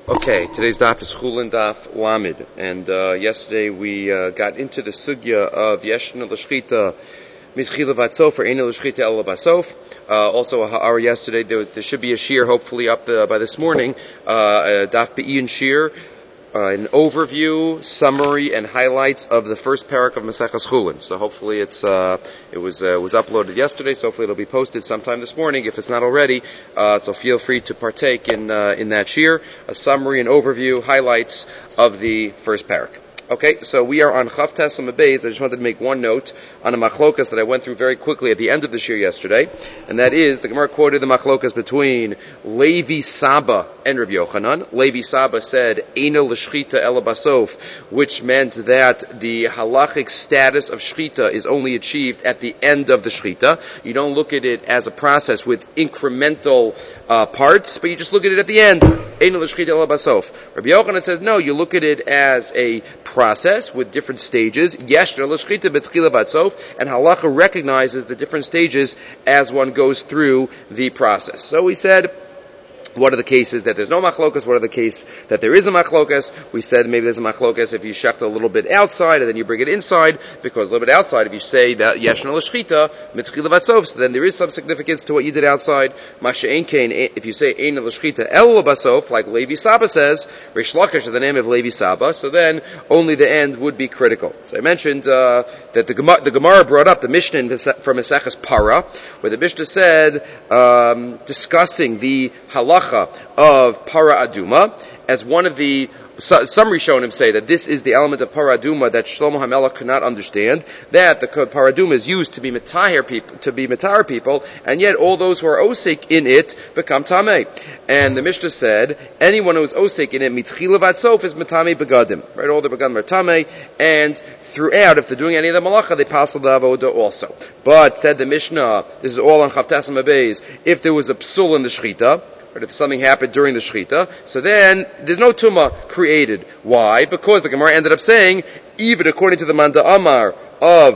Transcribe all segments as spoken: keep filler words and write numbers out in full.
Okay, today's daf is Chulin Daf Lamed, and uh, yesterday we uh, got into the sugya of Yeshna L'Shchita Mitchila Vatsof or Eina L'Shchita El Basof. Uh, also a ha'ara yesterday. There, there should be a shir hopefully up uh, by this morning. Uh, daf Be'in shir, uh, an overview, summary, and highlights of the first parak of Maseches Chulin. So hopefully it's uh, it was uh, was uploaded yesterday. So hopefully it'll be posted sometime this morning if it's not already. Uh, so feel free to partake in uh, in that shir, a summary, an overview, highlights of the first parak. Okay, so we are on Chav Tes Amud Beis. I just wanted to make one note on a machlokas that I went through very quickly at the end of the shir yesterday, and that is the Gemara quoted the machlokas between Levi Saba and Rabbi Yochanan. Levi Saba said Eina l'shchita ela basof, which meant that the halachic status of shchita is only achieved at the end of the shchita. You don't look at it as a process with incremental uh, parts, but you just look at it at the end. Eina l'shchita ela basof. Rabbi Yochanan says no, you look at it as a process with different stages. Yeshna l'shchita b'tchila vatsof, and halacha recognizes the different stages as one goes through the process. So we said, what are the cases that there's no machlokas? What are the cases that there is a machlokas? We said maybe there's a machlokas if you shecht a little bit outside and then you bring it inside, because a little bit outside, if you say that yeshna l'shchita mitchila vatsof, so then there is some significance to what you did outside. Masha'en kain, if you say eina l'shchita el basof, like Levi Saba says, Rish Lakish is the name of Levi Saba, so then only the end would be critical. So I mentioned uh, that the Gemara, the Gemara brought up the Mishnah from Maseches Para, where the Mishnah said, um, discussing the halacha of para aduma as one of the some Rishonim say that this is the element of para aduma that Shlomo HaMelech could not understand, that the para aduma is used to be mitahir people, to be mitahir people, and yet all those who are osik in it become tamei. And the Mishnah said anyone who is osik in it mitchila vatsof is mitame begadim. Right, all the begadim are tamei, and throughout, if they're doing any of the malacha, they pass the avoda also. But said the Mishnah, this is all on Chav Tes Amud Beis, if there was a psul in the shchita, but if something happened during the shechita, so then there's no tumah created. Why? Because the Gemara ended up saying, even according to the Manda Amar of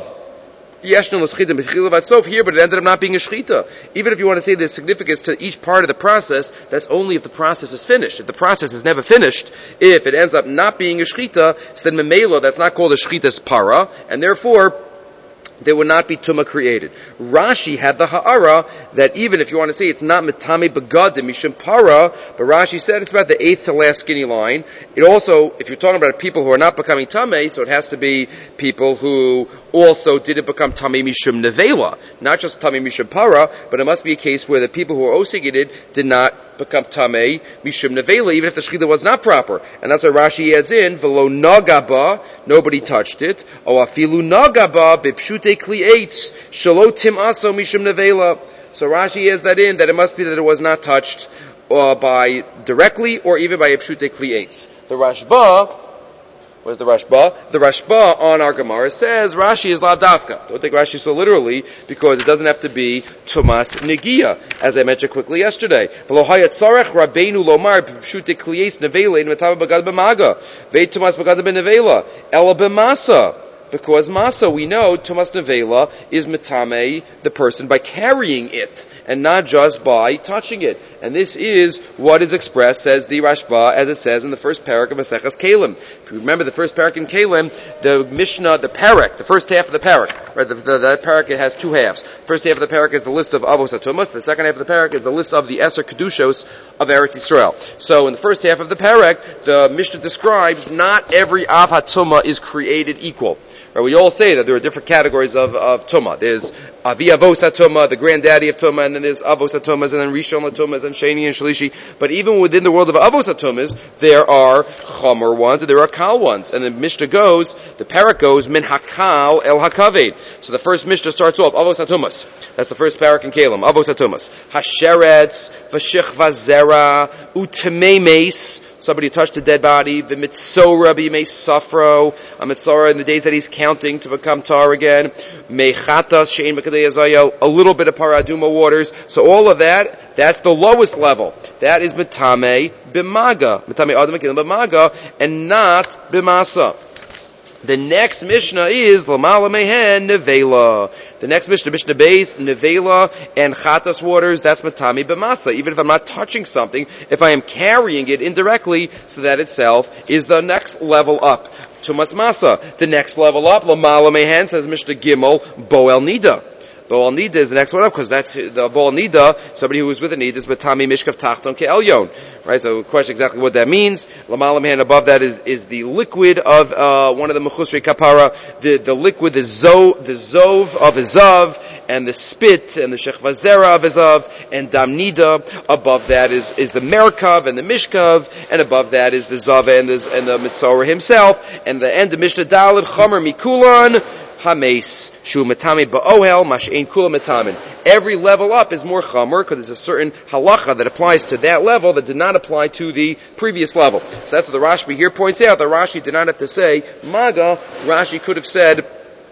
Yeshna l'shchita b'tchila vatsof here, but it ended up not being a shechita. Even if you want to say there's significance to each part of the process, that's only if the process is finished. If the process is never finished, if it ends up not being a shechita, so then memela, that's not called a shechita's para, and therefore there would not be tumah created. Rashi had the ha'ara that even if you want to say it's not mitame begadim mishum para, but Rashi said it's about the eighth to last skinny line. It also, if you're talking about people who are not becoming tamei, so it has to be people who also didn't become tamei mishum nevela, not just tamei mishum para, but it must be a case where the people who are osigided did not become tamei mishum nevela, even if the shechita was not proper. And that's why Rashi adds in velo nagaba, nobody touched it, or afilu nagaba bipshute kli eitz shelo tim aso mishum nevela. So Rashi adds that in, that it must be that it was not touched uh, by directly or even by a pshute kli eitz. The Rashba, where's the Rashba? The Rashba on our Gemara says Rashi is la dafka. Don't take Rashi so literally, because it doesn't have to be tumas negia, as I mentioned quickly yesterday. V'lo hayat sarech rabbeinu lomar b'pshute kliyes nevela in metava bagad b'maga veit tumas bagad b'nevela ela b'masa. Because masa, we know, tumas nevela is metame the person by carrying it, and not just by touching it. And this is what is expressed, says the Rashba, as it says in the first parak of Maseches Kelim. If you remember the first parak in Kelim, the Mishnah, the parak, the first half of the parak, right, the, the, that parak, it has two halves. First half of the parak is the list of avos hatumas. The second half of the parak is the list of the Eser Kedushos of Eretz Yisrael. So in the first half of the parak, the Mishnah describes not every av hatuma is created equal. Right, we all say that there are different categories of, of tumah. There's avi avos hatumah, the granddaddy of tumah, and then there's avos hatumas, and then rishon hatumas, and sheni and shlishi. But even within the world of avos hatumas, there are chomer ones, and there are kal ones. And the Mishnah goes, the parak goes, min hakal el hakaved. So the first Mishnah starts off, avos hatumas. That's the first parak in Kelim, avos hatumas. Hasheretz, v'shich vazera, utememes, somebody touched a dead body, the mitzora b'yimei safro, a mitzora in the days that he's counting to become tar again, mechatas she'en b'kadei azayel, a little bit of paraduma waters. So all of that, that's the lowest level. That is mitame b'maga, mitame adam b'maga, and not b'masa. The next Mishnah is Lamala Mehen Nevela. The next Mishnah, Mishnah Beis, Nevela, and Chatas waters, that's Matami B'masa. Even if I'm not touching something, if I am carrying it indirectly, so that itself is the next level up. Tumas Masa. The next level up, Lamala Mehen, says Mishnah Gimel, Boel Nida. Boel Nida is the next one up, because that's the Boel Nida, somebody who is with a Nida, is Matami Mishkav Tachton Ke'elyon. Right, so question exactly what that means. Lamalam hand above that is, is the liquid of, uh, one of the Mechusrei Kapara, the, the liquid, the zo, the Zov of Ezav, and the spit, and the Shechva Zera of Ezav, and Dam Nida. Above that is, is the Merkav and the Mishkav, and above that is the Zava and the, and the Mitzorah himself, and the end of Mishnah Daled, Chomer Mikulan, Hames, Shu Matami Ba'ohel, Mash'ein Kula Matamin. Every level up is more chamer because there's a certain halacha that applies to that level that did not apply to the previous level. So that's what the Rashbi here points out. The Rashi did not have to say Maga. Rashi could have said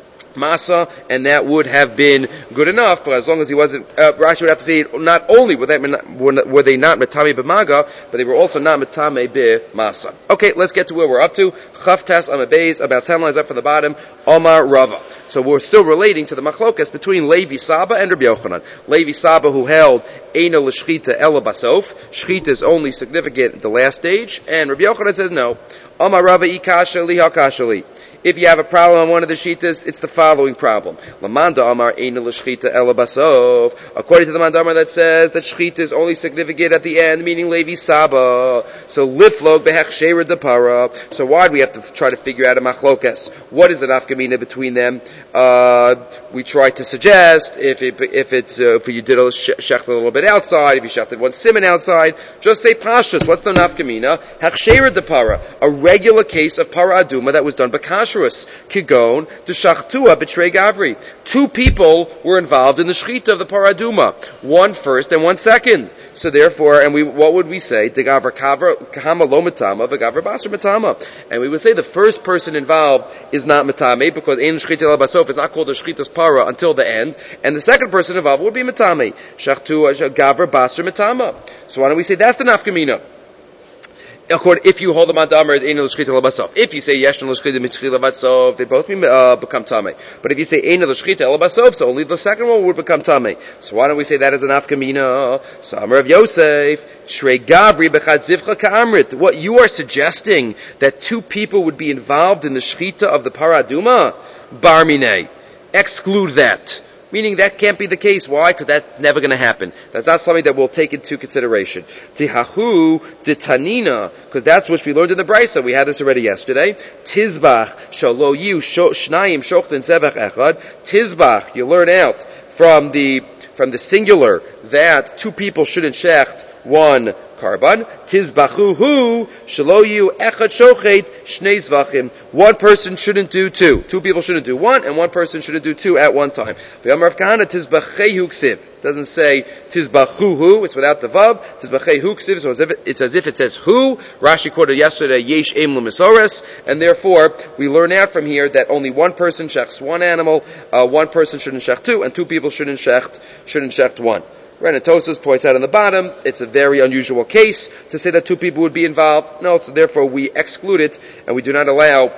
Masa, and that would have been good enough. But as long as he wasn't, uh, Rashi would have to say not only were they, were they not Matame B'maga, but they were also not Matame B'masa. Okay, let's get to where we're up to. Chavtas Amabeis, about ten lines up from the bottom. Omar Rava. So we're still relating to the machlokas between Levi Saba and Rabbi Yochanan. Levi Saba, who held Eina l'shchita ela basof, shchita is only significant at the last stage, and Rabbi Yochanan says no. Omar Rava ikasha li hakasha li. If you have a problem on one of the shitas, it's the following problem. Lamanda Amar Eina l'shchita ela basov. According to the Mandamar that says that shchita is only significant at the end, meaning Levi Saba. So liflog behechshera depara. So why do we have to try to figure out a machlokas? What is the nafkamina between them? Uh, we try to suggest if it, if it's uh, if you did a shechta a little bit outside, if you shechted one simon outside, just say pashtus. What's the nafkamina? Hechshera depara, a regular case of para aduma that was done b'kash. Kigon, the Shachtua, B'trei Gavri. Two people were involved in the Shechita of the Paraduma. One first and one second. So therefore, and we, what would we say? The Gavra Kahama Lo Matama, the Gavra Basar Matama. And we would say the first person involved is not Matame, because Ein Shechita El Basof is not called the Shechita's Para until the end. And the second person involved would be Matame. Shachtua, Gavra Basar Matama. So why don't we say that's the Nafkamina? According, if you hold the mandamar as Eina l'shchita l'basov, if you say Yesh l'shchita mitchila l'basov, they both uh, become tamei. But if you say Eina l'shchita l'basov, so only the second one would become tamei. So why don't we say that as an afkamina? Samar of Yosef, Shrei Gavri b'chad zivcha ka'amrit. What you are suggesting that two people would be involved in the shchita of the paraduma? Bar minei. Exclude that. Meaning that can't be the case. Why? Because that's never going to happen. That's not something that we'll take into consideration. Tihahu ditanina, because that's what we learned in the Brisa. We had this already yesterday. Tizbach shalo yu shnayim shochten zevach echad. Tizbach, you learn out from the from the singular that two people shouldn't shecht one karban. Tizbachu hu shalo yu echad shochet shnei zvachim. One person shouldn't do two. Two people shouldn't do one, and one person shouldn't do two at one time. V'yamar Rav Kahana tizbachehu ksiv. It doesn't say tizbachu hu. It's without the vav. Tizbachehu ksiv. So it's as if it says who. Rashi quoted yesterday yesh em l'misores, and therefore we learn out from here that only one person shechts one animal, uh, one person shouldn't shecht two, and two people shouldn't shecht shouldn't shecht one. Renatosis points out on the bottom, it's a very unusual case to say that two people would be involved. No, so therefore we exclude it, and we do not allow,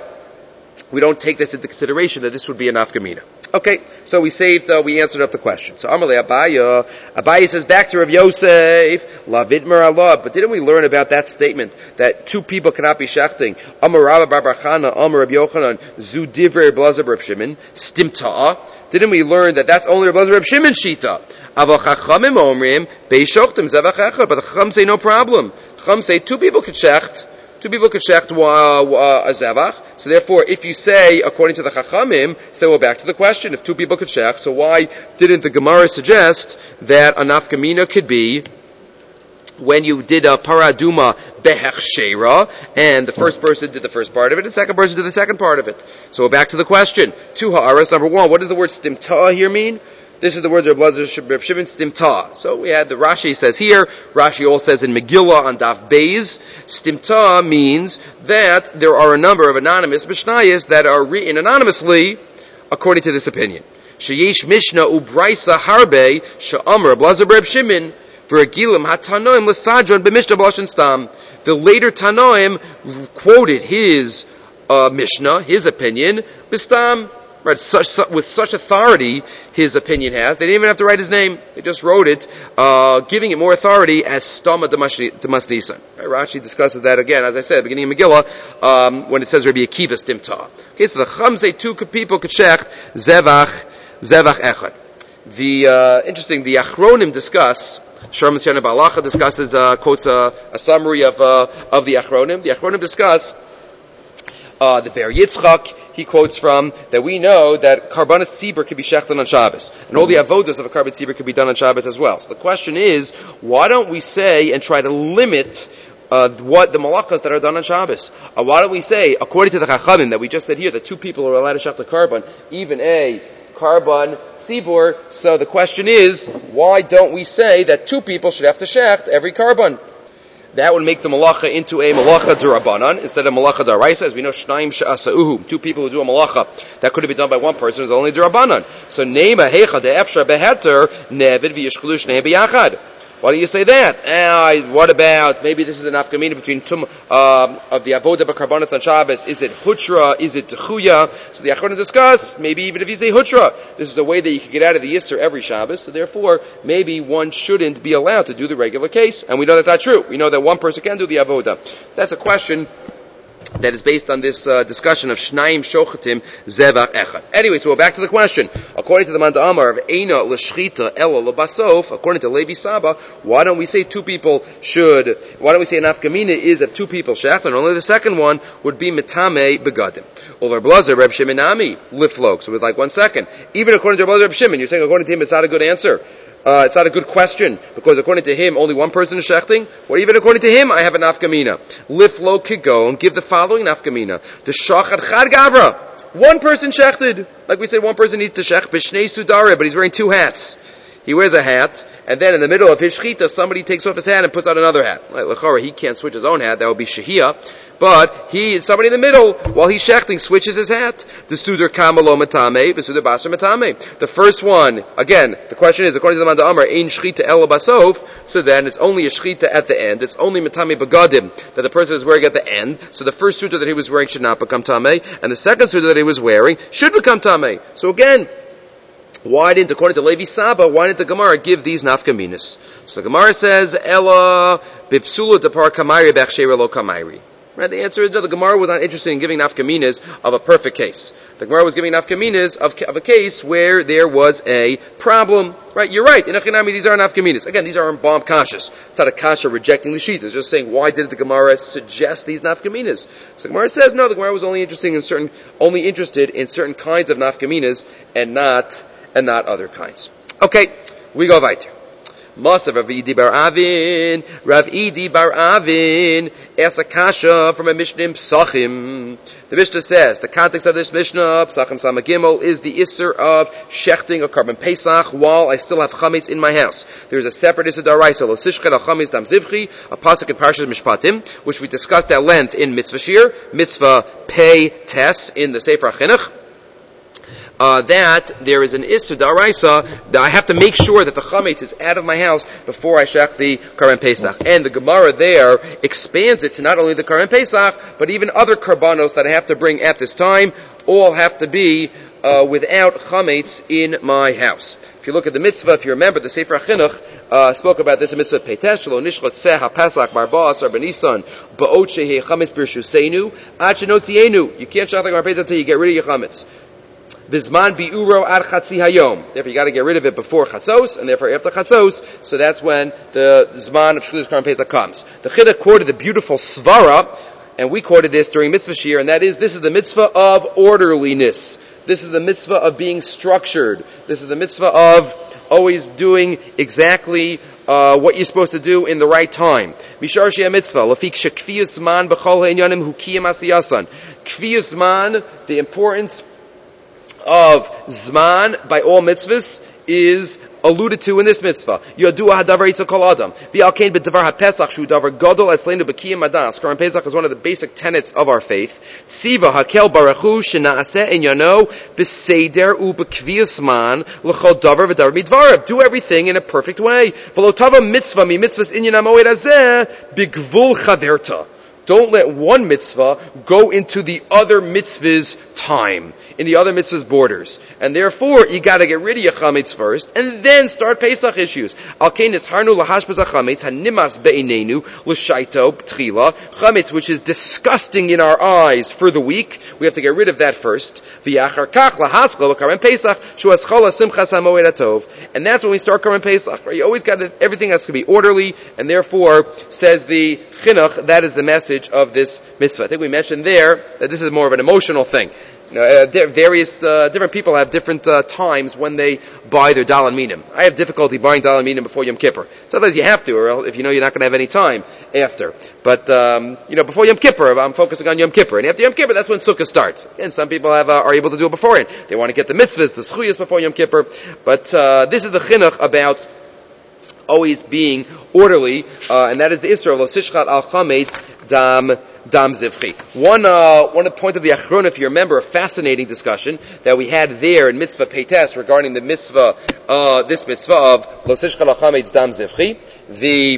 we don't take this into consideration that this would be an afkamina. Okay, so we saved, uh, we answered up the question. So Amalei Abaya, Abaya says back to Rav Yosef, La Vidmer Allah, but didn't we learn about that statement that two people cannot be shechting? Amar Rabba Bar Chana, Amar Rav Yochanan, Zu Divrei Blazer Reb Shimon, Stimta'a. Didn't we learn that that's only Blazer Reb Shimon's shita? Aval Chachamim Omrim, Beishochtim Zevach Echad, but the Chacham say no problem. Chacham say two people could shecht, two people could shecht a Zevach. So therefore, if you say, according to the Chachamim, so we're back to the question, if two people could shecht, so why didn't the Gemara suggest that a nafkamina could be when you did a paraduma behechshera, and the first person did the first part of it, and the second person did the second part of it. So we're back to the question. Two ha'aras, number one, what does the word stimta here mean? This is the words of Reb Shimon Stimta. So we had the Rashi says here, Rashi all says in Megillah on Daf Beis, Stimta means that there are a number of anonymous Mishnayos that are written anonymously according to this opinion. Sheyesh Mishnah ubraisa harbe she'amar blazer Reb Shimon v'regilim hatanoim l'sadron b'mishnah b'lashon stam. The later Tanoim quoted his uh, Mishnah, his opinion, Bistam, right, such, su- with such authority, his opinion has, they didn't even have to write his name, they just wrote it, uh, giving it more authority as Stama Damas Nisan. Right, Rashi discusses that again, as I said, at the beginning of Megillah, um, when it says Rabbi Akiva Stimta. Okay, so the Chum say two people could shecht Zevach, Zevach Echad. The, uh, interesting, the Achronim discuss, Sharm Siana Balacha discusses, uh, quotes a, a summary of, uh, of the Achronim. The Achronim discuss, uh, the Ber Yitzchak, he quotes from, that we know that Karbanas Tzibur can be shechted on Shabbos. And all the avodas of a Karban Tzibur can be done on Shabbos as well. So the question is, why don't we say and try to limit Uh, what the malachas that are done on Shabbos? Uh, why don't we say, according to the Chachamim that we just said here, that two people are allowed to shech the carbon, even a carbon tzibur? So the question is, why don't we say that two people should have to shecht every carbon? That would make the malacha into a malacha d'Rabbanan instead of malacha d'Oraisa. As we know, shnaim she'asauhu, two people who do a malacha that could have been done by one person is only d'Rabbanan. So neima heicha de'efshar beheter nevid v'yishchulu shnei b'yachad. Why do you say that? Uh, what about, maybe this is an afkamina between tum, uh, of the avodah b'karbanos on Shabbos. Is it hutra? Is it techuya? So the Achronim discuss, maybe even if you say hutra, this is a way that you can get out of the Yisr every Shabbos, so therefore, maybe one shouldn't be allowed to do the regular case. And we know that's not true. We know that one person can do the avodah. That's a question that is based on this uh, discussion of Shnaim Shochatim Zevach Echad. Anyway, so we're back to the question. According to the Manda Amar of Eina L'Shchita Ela L'Basof, according to Levi Saba, why don't we say two people should, why don't we say an afkamina is if two people shech, and only the second one would be Mitame Begadim. Or Blazer, Reb Shimon Ami, Liflok. So with like one second. Even according to Blazer Reb Shimon, you're saying according to him it's not a good answer. Uh, it's not a good question, because according to him, only one person is shechting. Or even according to him, I have an nafkamina. Liflo kigon, give the following nafkamina. The shachad chad gavra. One person shechted. Like we said, one person needs to shech b'shnei sudare, but he's wearing two hats. He wears a hat, and then in the middle of his shechita, somebody takes off his hat and puts on another hat. Like l'chora, he can't switch his own hat, that would be shehiyah. But he, somebody in the middle, while he's shechting, switches his hat. The sudar kamalo matame, the sudar basar matame. The first one, again, the question is, according to the Manda Amar, ein shchita ela basof, so then it's only a shchita at the end. It's only matame begadim that the person is wearing at the end. So the first sudar that he was wearing should not become tameh, and the second sudar that he was wearing should become tameh. So again, why didn't, according to Levi Saba, why didn't the Gemara give these nafkaminas? So the Gemara says, ela bipsula depar kamayri b'achshera lo kamayri. Right, the answer is no, the Gemara was not interested in giving nafkaminas of a perfect case. The Gemara was giving nafkaminas of, of a case where there was a problem. Right, you're right. In Achinami, these are nafkaminas. Again, these are bomb kashas. It's not a kasha rejecting the sheet. It's just saying, why did the Gemara suggest these nafkaminas? So the Gemara says, no, the Gemara was only interested in certain, only interested in certain kinds of nafkaminas and not, and not other kinds. Okay, we go weiter. Masav Rav Idi Bar Avin, Rav Idi Bar Avin, asks a kasha from a Mishnah in Psachim. The Mishnah says, the context of this Mishnah, Psachim Sama Gimel, is the Isser of shechting a carbon Pesach while I still have chametz in my house. There is a separate Isser D'Oraisa, Lo Sishchet Al Chametz Dam Zivchi, a pasuk in Parshas Mishpatim, which we discussed at length in Mitzvah Shir, Mitzvah Pei Tes in the Sefer HaChinuch. Uh, that there is an Isser D'Oraisa that I have to make sure that the chametz is out of my house before I shech the Karban Pesach. And the Gemara there expands it to not only the Karban Pesach, but even other karbanos that I have to bring at this time, all have to be uh, without chametz in my house. If you look at the mitzvah, if you remember, the Sefer HaChinuch uh, spoke about this in mitzvah Peitesh, Lo Nishchot Seh HaPesach Bar Ba'asar B'Nisan Ba'ot Shehe Chametz B'Rshusenu Ad Shenotzienu. You can't shech the Karban Pesach until you get rid of your chametz. Bizman bi'uro ad chatzi hayom. Therefore, you got to get rid of it before chatzos, and therefore after chatzos. So that's when the zman of shchudas Karban Pesach comes. The Chidduch quoted the beautiful svara, and we quoted this during mitzvah shir, and that is, this is the mitzvah of orderliness. This is the mitzvah of being structured. This is the mitzvah of always doing exactly uh, what you're supposed to do in the right time. Mishar shea mitzvah lafik shekfiyus man b'chol ha'inyanim hukiyam asiyasan. Kfiyus man, the importance of Zman by all mitzvahs is alluded to in this mitzvah. Yodua hadavar yitzah kol adam. V'alkein b'davar ha'pesach shu davar gadol esleinu b'kiyam adas. Karban Pesach is one of the basic tenets of our faith. Tziva hakel barachu shena'aseh inyano b'seder u'b'kviyas man l'chol davar v'davar midvarav. Do everything in a perfect way. V'lo tava mitzvah mi mitzvahs inyan ha'moed hazeh b'gvul chaverta. Don't let one mitzvah go into the other mitzvah's time, in the other mitzvah's borders. And therefore, you gotta get rid of your chametz first, and then start Pesach issues. Chametz, which is disgusting in our eyes for the week, we have to get rid of that first. And that's when we start Karban Pesach. You always got to, everything has to be orderly, and therefore, says the chinuch, that is the message of this mitzvah. I think we mentioned there that this is more of an emotional thing. You know, uh, various uh, different people have different uh, times when they buy their Dalan Minim. I have difficulty buying Dalan Minim before Yom Kippur. Sometimes you have to, or if you know you're not going to have any time after. But um, you know, before Yom Kippur, I'm focusing on Yom Kippur, and after Yom Kippur, that's when Sukkah starts. And some people have uh, are able to do it beforehand. They want to get the mitzvahs, the schuyas before Yom Kippur. But uh, this is the chinuch about always being orderly, uh, and that is the Isra of Lo Tishchat Al Chametz Dam Dam Zivchi. One, uh, one point of the Achron, if you remember, a fascinating discussion that we had there in Mitzvah Peites regarding the mitzvah, uh, this mitzvah of Lo Tishchat Al Chametz Dam Zivchi. The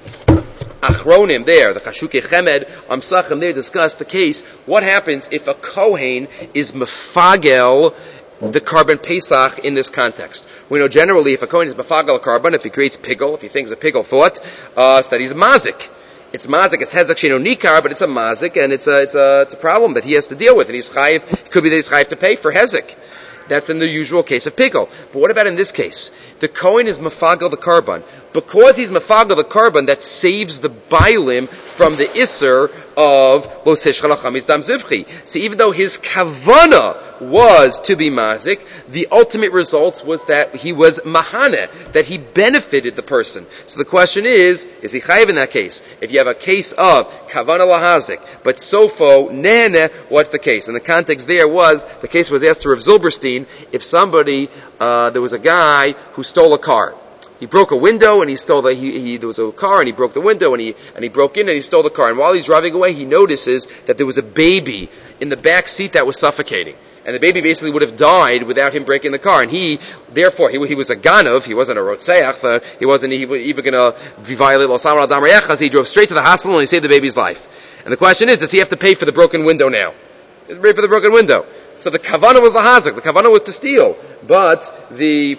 Achronim there, the Chashukei Chemed, Amsachim there discussed the case, what happens if a Kohen is mefagel the Karban Pesach in this context. We know generally if a Kohen is mefagel a Karban, if he creates pigel, if he thinks a pigel thought, uh, so that he's mazik. It's mazik, it's hezek sheno nikar, but it's a mazik, and it's a, it's a, it's a problem that he has to deal with, and he's chayiv, it could be that he's chayiv to pay for hezek. That's in the usual case of pigel. But what about in this case? The Kohen is mefagel the Karban. Because he's mefagel the Karban, that saves the bailim from the iser of Lo Tishchat Al Chametz Dam Zivchi. See, even though his kavana was to be mazik, the ultimate results was that he was mahane, that he benefited the person. So the question is, is he chayiv in that case? If you have a case of kavana lahazik, but sofo nene, what's the case? And the context there was, the case was asked to Rav Zilberstein, if somebody, uh, there was a guy who stole a car. He broke a window and he stole the, he, he, there was a car and he broke the window and he, and he broke in and he stole the car. And while he's driving away, he notices that there was a baby in the back seat that was suffocating. And the baby basically would have died without him breaking the car. And he, therefore, he, he was a ganav, he wasn't a rotzeach, he wasn't even going to violate Lo Samar Al Dam Re'echa, so he drove straight to the hospital and he saved the baby's life. And the question is, does he have to pay for the broken window now? He has to pay for the broken window. So the kavanah was lahazik, the kavanah was to steal, but the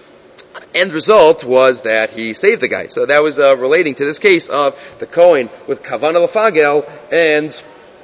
end result was that he saved the guy. So that was uh, relating to this case of the Kohen with kavanah lefagel, and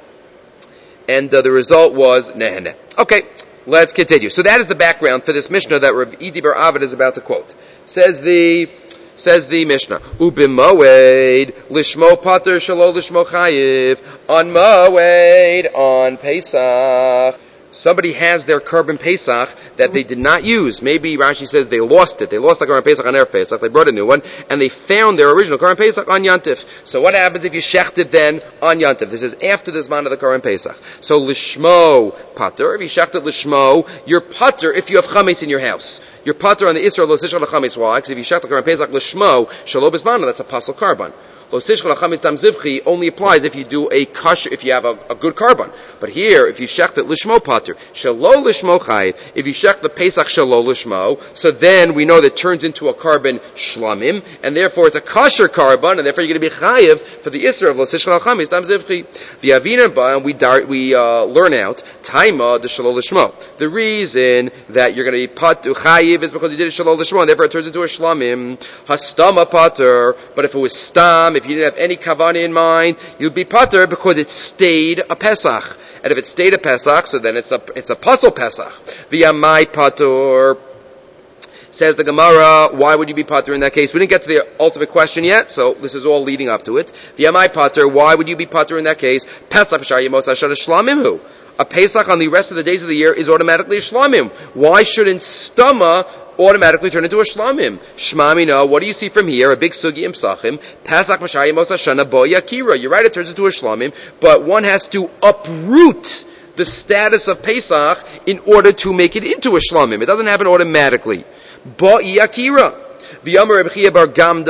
and uh, the result was neheneh. Okay, let's continue. So that is the background for this Mishnah that Rav Idi Bar Avid is about to quote. Says the Says the Mishnah, Ubimoed lishmo pater shelo lishmo chayiv, on moed, on Pesach. Somebody has their Karban Pesach that they did not use. Maybe Rashi says they lost it. They lost the Karban Pesach on Erev Pesach. They brought a new one, and they found their original Karban Pesach on Yantif. So what happens if you shecht it then on Yantif? This is after the Zman of the Karban Pesach. So lishmo pater. If you shecht it lishmo, you're pater if you have chametz in your house. You're pater on the Isra Lo Tishchat Al Chametz. Why? Because if you shecht the Karban Pesach lishmo shelo b'zmana, that's a pasal Karban. Lo Tishchat Al Chametz Dam Zivchi only applies if you do a kash, if you have a, a good Karban. But here, if you shecht it lishmo pater, shelo lishmo chayiv, if you shecht the Pesach shelo lishmo, so then we know that it turns into a Karban shlamim, and therefore it's a kosher Karban, and therefore you're going to be chayiv for the Isra of Lo Tishchat Al Chametz Dam Zivchi. V'yavina ba, and we dar, we uh, learn out taima the shelo lishmo. The reason that you're going to be pater chayiv is because you did a shelo lishmo, and therefore it turns into a shlamim. Hastama pater, but if it was stam, if you didn't have any kavanah in mind, you'd be pater because it stayed a Pesach. And if it stayed a Pesach, so then it's a it's a puzzle Pesach. V'yamai pater. Says the Gemara, why would you be pater in that case? We didn't get to the ultimate question yet, so this is all leading up to it. V'yamai pater, why would you be pater in that case? Pesach shar yemos ashana shlamimhu. A Pesach on the rest of the days of the year is automatically a shlamim. Why shouldn't stama automatically turn into a shlamim? Shmamina, what do you see from here? A big sugi im sachim. Pesach mashayim osashana bo yakira. You're right, it turns into a shlamim, but one has to uproot the status of Pesach in order to make it into a shlamim. It doesn't happen automatically. Bo yakira. V'yamar Reb Chia bar Gamda,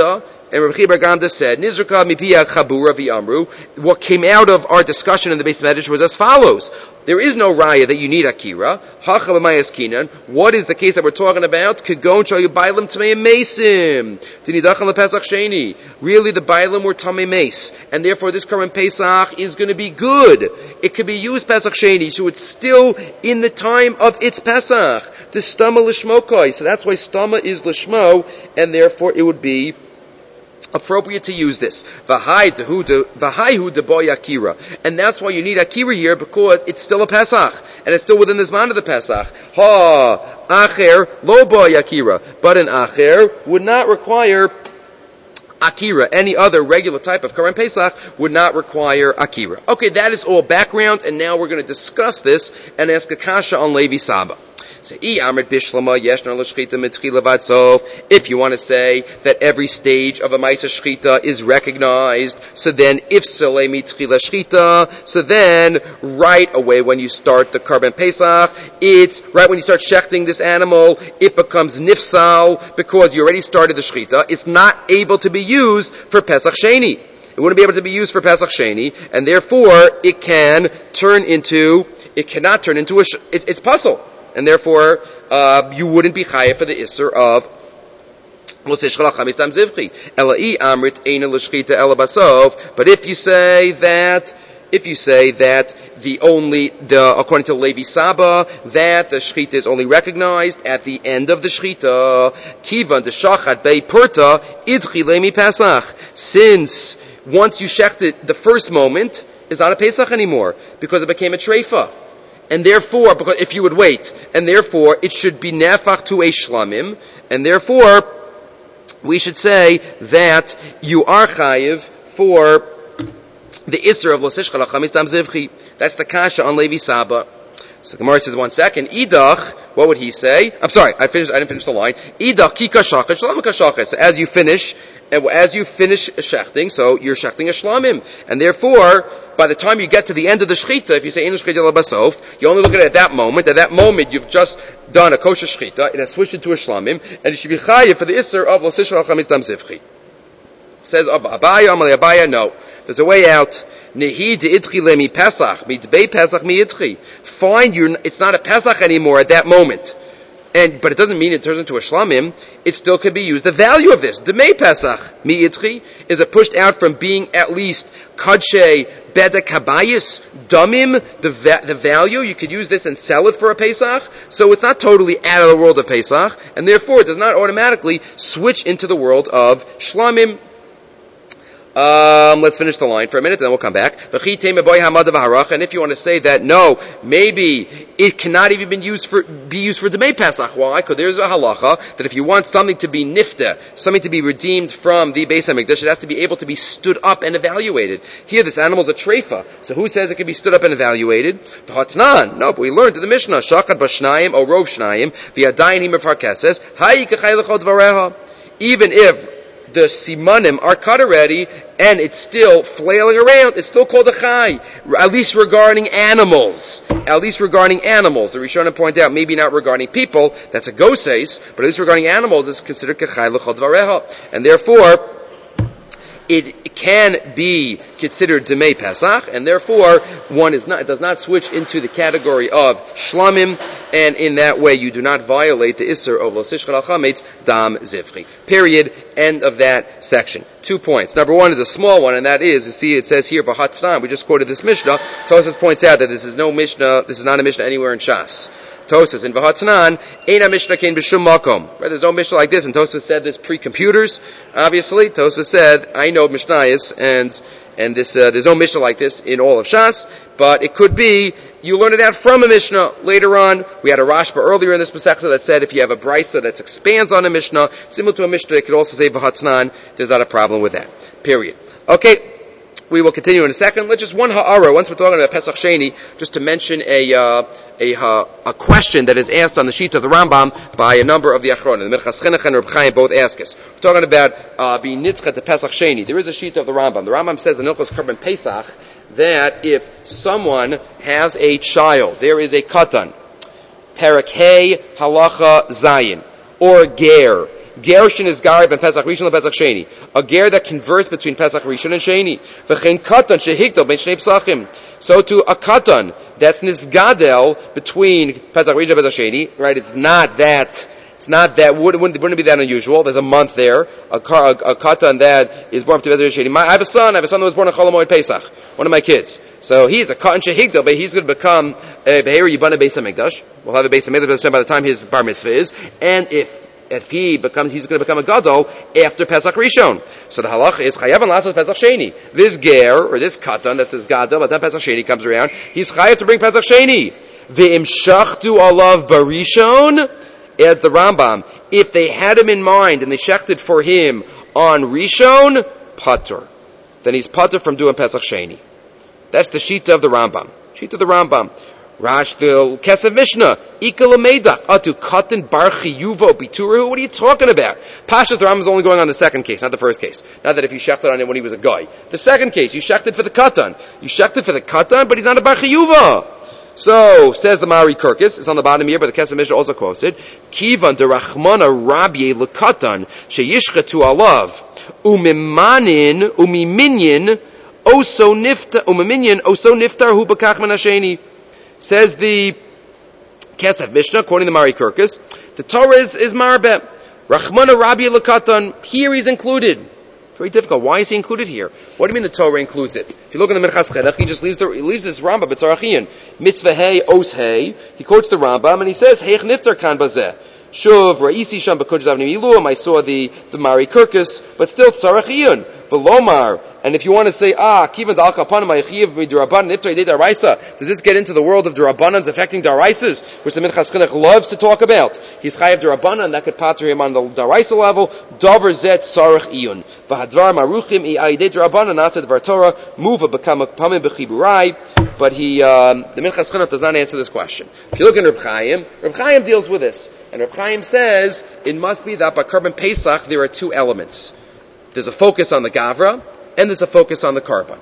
and Rabbi Bar Gamda said, Nizruka mipiyah chabura v'amru. What came out of our discussion in the Beis Medrash was as follows. There is no raya that you need akira. Hacha b'mayas kinan. What is the case that we're talking about? Kagon shayu bailim tamei mesim. Tinidachan lepesach sheni. Really, the bailim were tamei mes, and therefore this current Pesach is going to be good. It could be used Pesach sheni, so it's still in the time of its Pesach. To stama lishmokai. So that's why stama is lishmo, and therefore it would be appropriate to use this. V'haihu de boy akira. And that's why you need akira here, because it's still a Pesach. And it's still within the zman of the Pesach. Ha, acher, lo boy akira. But an acher would not require akira. Any other regular type of current Pesach would not require akira. Okay, that is all background, and now we're going to discuss this and ask a kasha on Levi Saba. So, if you want to say that every stage of a Maisa Shchita is recognized, so then if Salei Mitchila Shchita, so then right away when you start the Karban Pesach, it's right when you start shechting this animal, it becomes nifsal because you already started the Shchita. It's not able to be used for Pesach Sheni. It wouldn't be able to be used for Pesach Sheni, and therefore it can turn into, it cannot turn into a, it, it's puzzle. And therefore, uh, you wouldn't be chayav for the isser of but if you say that, if you say that the only, the, according to Levi Saba, that the shchita is only recognized at the end of the shchita, kivan de shachat bei purta idchi lemi pesach. Since once you shecht it, the first moment is not a Pesach anymore because it became a treifa. And therefore, because if you would wait, and therefore it should be nefach to a shlamim, and therefore we should say that you are chayiv for the isser of losish chalachamis dam zivchi. That's the kasha on Levi Saba. So the Gemara says, one second, idach, what would he say? I'm sorry, I finished, I didn't finish the line. Idach ki kashachet, shlam kashachet. So as you finish, as you finish shechting, so you're shechting a shlamim. And therefore, by the time you get to the end of the shechita, if you say, Eino shechita labasof, you only look at it at that moment. At that moment, you've just done a kosher shechita, it has switched into a shlamim, and you should be chayiv for the isser of losish chalachamis dam zivchi. Says Abaya, Amalei Abaya, no. There's a way out. Nehi de idchi lemi pesach, midbei pesach mi idchi. Fine, you're, it's not a Pesach anymore at that moment. And, but it doesn't mean it turns into a shlamim. It still could be used. The value of this, demei Pesach, mi idchi, is it pushed out from being at least kadshe beda kabayis, damim, the, va- the value, you could use this and sell it for a Pesach. So it's not totally out of the world of Pesach, and therefore it does not automatically switch into the world of shlamim. Um, let's finish the line for a minute, then we'll come back. And if you want to say that, no, maybe it cannot even be used for, be used for Demei Pesach. Why? Because there's a halacha that if you want something to be nifta, something to be redeemed from the Beis HaMikdash, it has to be able to be stood up and evaluated. Here, this animal's a treifa. So who says it can be stood up and evaluated? No, but we learned in the Mishnah, Shachad Bashnayim, O Rov Shnayim, V'yadayin him of Harkeses, Hayi k'chay l'chol dvareha. Even if the simanim are cut already, and it's still flailing around, it's still called a chai. At least regarding animals. At least regarding animals. The Rishonim point out, maybe not regarding people, that's a goses, but at least regarding animals, it's considered kechai l'chol dvareha. And therefore, it can be considered Demei Pesach, and therefore, one is not, it does not switch into the category of shlamim, and in that way you do not violate the isser of losish chalachametz dam zivchi. Period. End of that section. Two points. Number one is a small one, and that is, you see, it says here, V'hatznan, we just quoted this Mishnah. Tosas points out that this is no Mishnah, this is not a Mishnah anywhere in Shas. Tosas in V'hatznan, Eina Mishnah Kein B'Shum Makom. Right? There's no Mishnah like this, and Tosas said this pre-computers. Obviously, Tosas said, I know Mishnayos, and and this uh, there's no Mishnah like this in all of Shas, but it could be you learn it out from a Mishnah later on. We had a Rashba earlier in this Masechta that said if you have a Brisa that expands on a Mishnah, similar to a Mishnah, it could also say V'hatznan. There's not a problem with that. Period. Okay. We will continue in a second. Let's just one ha'ara, once we're talking about Pesach Sheni, just to mention a, uh, a, uh, a question that is asked on the sheet of the Rambam by a number of the Achronim. The Minchas Chinuch and Reb Chaim both ask us. We're talking about, uh, being nitzchet to Pesach Sheni. There is a sheet of the Rambam. The Rambam says in Hilchos Karban Pesach that if someone has a child, there is a katan, Perek Hey Halacha Zayin, or ger, Gershin is Garib and Pesach Rishon and Pesach Sheni. A ger that converts between Pesach Rishon and Sheni. V'chein katan shehigdal ben shnei pesachim. So to a katan that's nisgadel between Pesach Rishon and Pesach Sheni, right? It's not that. It's not that. Wouldn't, wouldn't be that unusual. There's a month there. A, car, a, a katan that is born up to Pesach Sheni. I have a son. I have a son that was born on Chol HaMoed Pesach. One of my kids. So he's a katan shehigdal, but he's going to become a behavior yibana beis hamikdash. We'll have a beis hamikdash by the time his bar mitzvah is. And if If he becomes, he's going to become a gadol after Pesach Rishon. So the halacha is chayav and lasot Pesach Sheni. This ger or this katan, that's this gadol, by the time Pesach Sheni comes around, he's chayav to bring Pesach Sheni. Ve'im shachtu alav barishon, adds the Rambam. If they had him in mind and they shechted for him on Rishon, patur. Then he's patur from doing Pesach Sheni. That's the shita of the Rambam. Shita of the Rambam. Rash the Kesav Mishnah, Ikal Meidach, Atu Katan Bar Chiyuvo Bituru. What are you talking about? Pashas the Rambam is only going on the second case, not the first case. Not that if you shechted on him when he was a guy. The second case, you shechted for the Katan. You shechted for the Katan, but he's not a Bar Chiyuva. So, says the Mari Kirkus, it's on the bottom here, but the Kesav Mishnah also quotes it, Kivan de Rachmana Rabye Lekatan, Sheyishchetu Alav, Umimanin, Umiminyan, Oso Niftar, Umiminyan, Oso Niftar Hu Bakach Menasheni. Says the Kesef Mishnah, according to the Mari Kirkus, the Torah is, is Marbeh. Rachmana Rabbi Lekatan. Here he's included. Very difficult. Why is he included here? What do you mean the Torah includes it? If you look in the Minchas Chedach, he just leaves the, he leaves this Rambam, B'tzarachian. Mitzvah Hey, Os Hey. He quotes the Rambam, and he says, Heich Niftar Kan Bazeh. Shuv, Ra'isi Sham B'kuj Davnim Iluam. I saw the, the Mari Kirkus, but still Tzarachian. V'lomar. And if you want to say, ah, kivan dal kapanim ayichiv miduraban niftar yedei daraisa, does this get into the world of durabanans affecting daraisas, which the Minchas Chinuch loves to talk about? He's chayav durabanan, that could pater him on the daraisa level. Dover zet sarach iyun v'hadvar maruchim i yedei durabanan ased var Torah muva become pamim bechiburai. But he, um, the Minchas Chinuch does not answer this question. If you look in Reb Chaim, Reb Chaim deals with this, and Reb Chaim says it must be that by Karban Pesach there are two elements. There's a focus on the Gavra, and there's a focus on the Karban.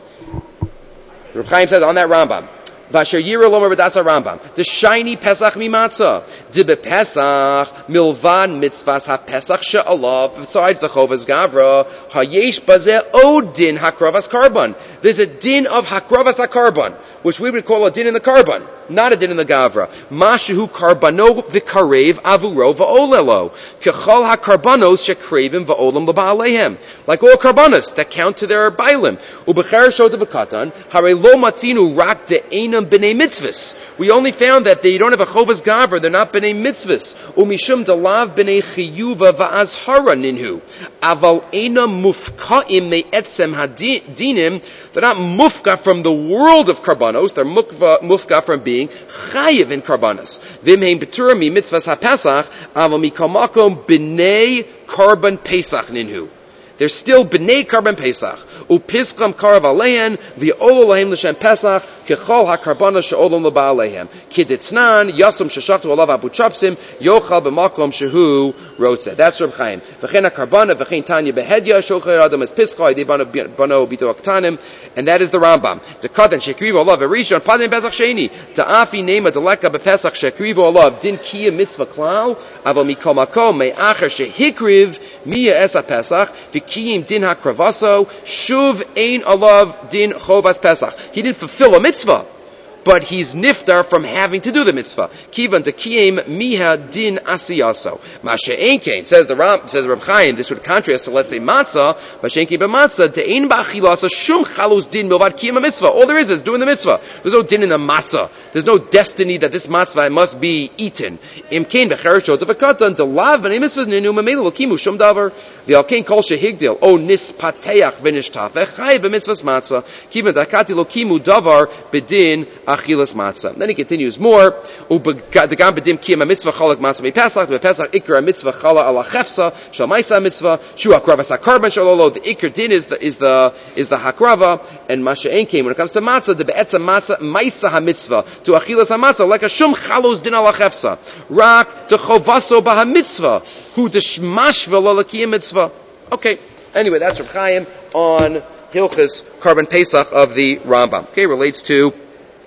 Reb Chaim says on that Rambam, Vasher Yira Lomer B'dasa Rambam, the shiny Pesach Mimatzah, Dibe Pesach, Milvan Mitzvahs HaPesach She'alav, besides the Chovas Gavra, Hayesh Bazeh Odin Hakravas Karban. There's a din of Hakravas HaKarban, which we would call a din in the Karban, not a din in the Gavra. Mashihu Karbano V'karev Avuro V'olelo, Kechol HaKarbanos She'krevim V'olam L'Ba'alehem. Like all Karbanos that count to their Bailim. U'Becher Shota V'katan, Hare Lo Matzinu Rak De'enam B'nei Mitzvahs. We only found that they don't have a Chovas Gavra, they're not B'nei Mitzvahs. U'Mishum Dalav B'nei Chiyuva V'azhara Ninhu. Aval Ena Mufka'im Me'etzem Hadinim. They're not mufka from the world of karbanos. They're mufka, mufka from being chayiv in karbanos. Vimheim beturim mi mitzvahs ha-pesach aval mikol makom b'nei karban pesach ninhu. They're still b'nei karban pesach. Upiskam karav alehan v'yolo lahem l'shem pesach kechol ha-karbanos she'olom l'ba alehem. Kiditznan yasum sheshachtu alav abu chapsim yochal b'makom shehu rotzeh. That's Reb Chaim. V'chein ha-karbana v'chein tanya behedya shocher adam es pischa yedei bano bito aktanim. And that is the Rambam. The Katan shekrivo alav erishon padin pesach sheni. Ta'afi nema deleka b'pesach shekrivo alav din kiyah mitzvah klal aval mikol makom me'acher shehikriv miya es ha-pesach v'kiyim din ha-kravaso shuv ein alav din chovas pesach. He didn't fulfill a mitzvah, but he's niftar from having to do the mitzvah. Kivan to kiyim miha din asiyaso. Mashe einkein, says the Ram, says Reb Chaim, this would contrast to, let's say, matzah. Mashe einkein b'matzah, de'ein ba'achilasa shum chalus din milvad kiyim a mitzvah. All there is is doing the mitzvah. There's no din in the matzah. There's no destiny that this matzah must be eaten. Imkein v'chereshot v'katan, delav b'nei mitzvahs ninu mamela lokimu shum davar. V'alkein kol shehigdil, o nispateach v'nishtaf, v'chai b'mitzvahs matzah, kivan dakati lokimu davar b'din achilas matzah. Then he continues more. Ubegam bedim kiyam mitzvah chalak matzah mepesach. The pesach ikra mitzvah chala ala chefsa shal ma'isa mitzvah shu hakravas hakarban shalolo. The ikra din is the is the is the hakrava, and masha'en came when it comes to matzah. The be'etza matzah ma'isa hamitzvah to achilas hamatzah like a shum chalos din ala chefsa. Rak to chovaso bahamitzvah hu deshmashvel ala kiyam mitzvah. Okay. Anyway, that's Reb Chaim on Hilchos Karban Pesach of the Rambam. Okay, relates to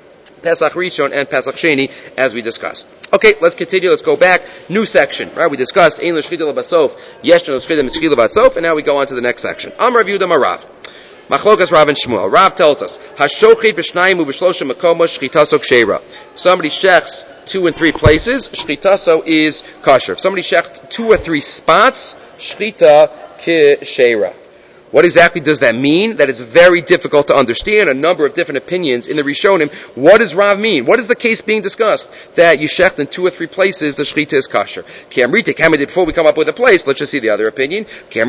Pesach Rishon and Pesach Sheni, as we discussed. Okay, let's continue. Let's go back. New section. Right? We discussed Ein L'Shchita L'Basof, Yesh L'Shchita Mitzchila Batsof, and now we go on to the next section. Amar Rav Yehuda Marav. Machlokas Rav and Shmuel. Rav tells us, Hashochit b'shnayim u'b'shlosha makomos shchitaso ksheira. Somebody shechs two and three places, shchitaso is kosher. If somebody shechs two or three spots, shchita ksheira. What exactly does that mean? That is very difficult to understand. A number of different opinions in the Rishonim. What does Rav mean? What is the case being discussed? That you shecht in two or three places, the shechita is kosher. Before we come up with a place, let's just see the other opinion.